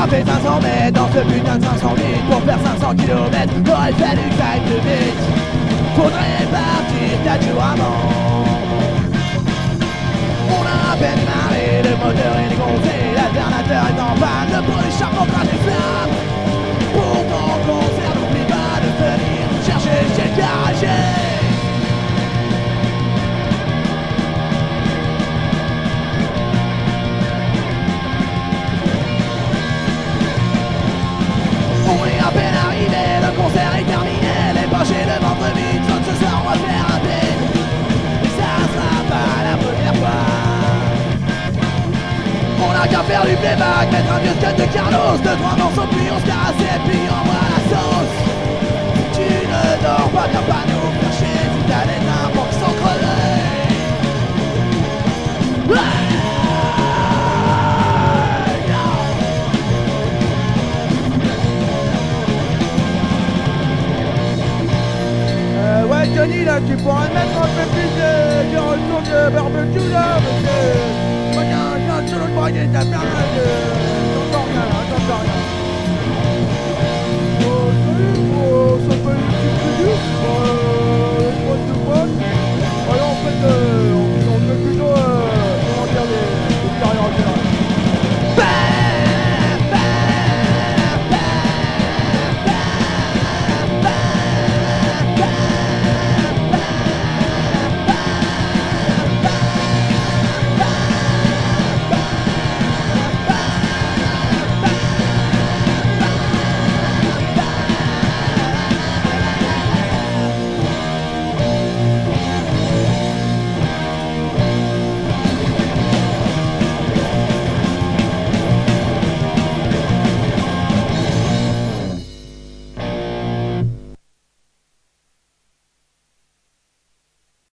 a fait 500 mètres dans ce putain de 500 litres. Pour faire 500 km, aurait fallu que ça aille plus vite. Faudrait partir 4 jours avant. On a à peine démarré, le moteur est dégonflé, l'alternateur est en panne, le pot des charbons crache des flammes. Pour ton concert, n'oublie pas de venir chercher chez le garagier. On est à peine arrivé, le concert est terminé, les poches et le ventre vide, sauf ce soir on va faire un thé. Mais ça sera pas la première fois. On n'a qu'à faire du playback, mettre un vieux cut de Carlos, 2-3 morceaux puis on se casse et puis on voit la sauce. Si tu ne dors pas, viens pas nous faire chier, si t'as des tympans qui sont crevés. Ouais Johnny là, tu pourras mettre un peu plus de retour de barbecue là, parce que moi j'ai un solo de braguette à faire là.